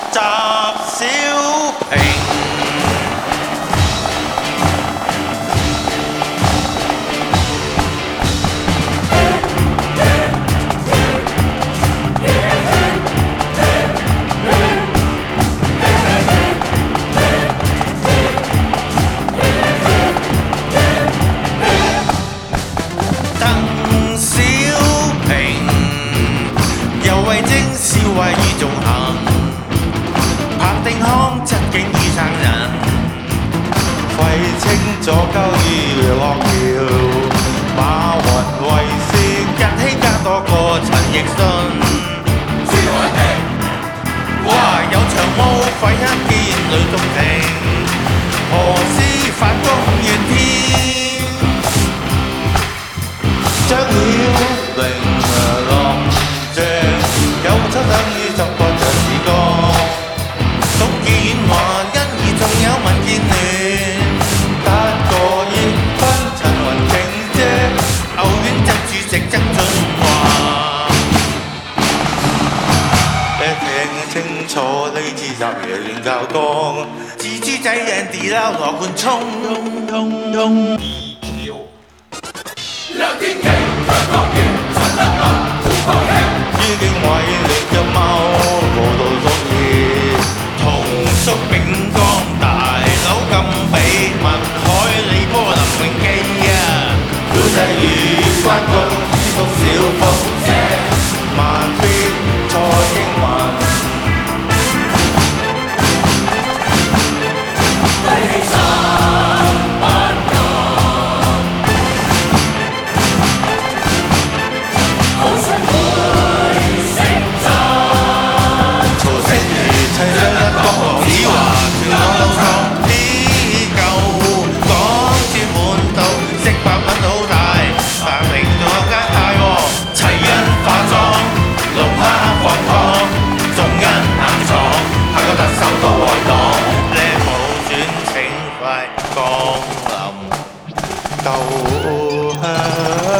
習小平。為徵笑話與縱行，彭定康側境與撐人，廢清左膠與樂橋，馬雲為是隔希加多過陳奕迅。哇！有長毛廢黑見呂洞庭，何師反光怨天，張曉玲落鄭。有七等於十個長時光，董建華因而仲有民建聯，得個億分陳雲瓊啫，牛丸真主席曾俊華。聽清楚呢支集嘢亂教綱，蜘蛛仔 Andy 撈羅冠聰。 梁天琦、張國權、陳德霖、胡國興。 已經偉力陰謀，無道所以同宿炳江大佬咁比文海利波林永基啊，老細與關公捉小鳳姐，萬變蔡英文。降臨，舊香。